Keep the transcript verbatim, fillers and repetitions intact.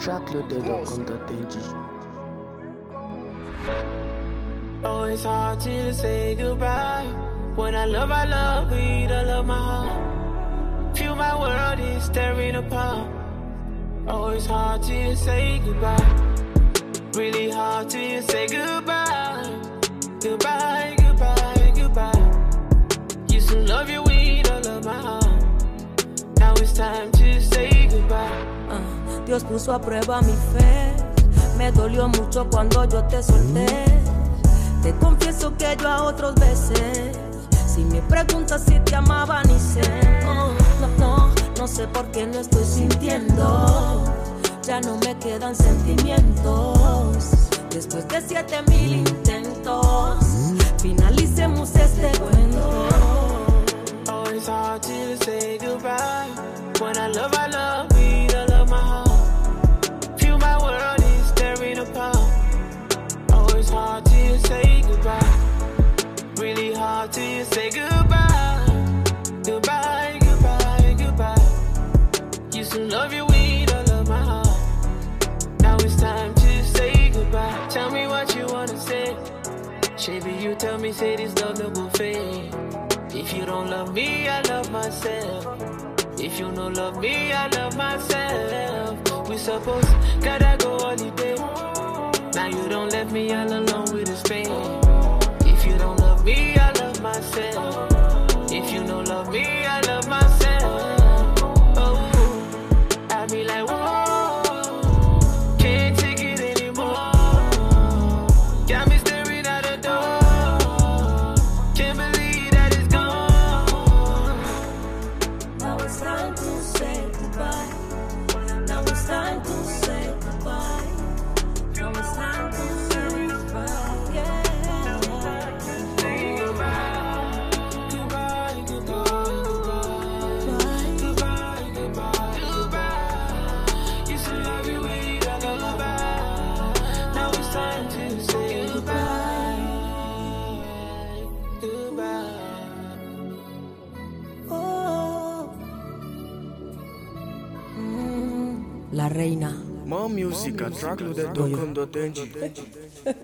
trackloaded.com.ng. Oh, it's hard to say goodbye. When I love, I love, we don't love my heart. Feel my world is tearing apart. Oh, it's hard to say goodbye. Really hard to say goodbye. Goodbye, goodbye, goodbye. Used to love you, we don't love my heart. Now it's time to say goodbye. Uh, Dios puso a prueba mi fe. Me dolió mucho cuando yo te solté. Te confieso que yo a otros besé. Si me preguntas si te amaba ni sé. Oh, no, no, no sé por qué no estoy sintiendo. Ya no me quedan sentimientos. Después de siete mil intentos, finalicemos este cuento. Oh, it's hard to say goodbye. When I love, I love, we don't love my heart. Feel my world is tearing apart. Oh, it's hard to say goodbye. Really hard to say goodbye. Goodbye, goodbye, goodbye. Used to love you, we don't love my heart. Now it's time to say goodbye. Tell me what you wanna say. Baby, you tell me, say this love no go fade. If you don't love me, I love myself. If you don't love me, I love myself. We suppose gotta go holiday. Now you don't let me all alone with this pain. If you don't love me, I love myself. If you don't love me, I love myself. Oh, I be like, whoa, can't take it anymore. Got me staring at the door. Can't believe that it's gone. Now it's time to say goodbye. Now it's time to say goodbye. Now it's time to say goodbye. Yeah. La reina. More music at trackloaded dot com dot ng.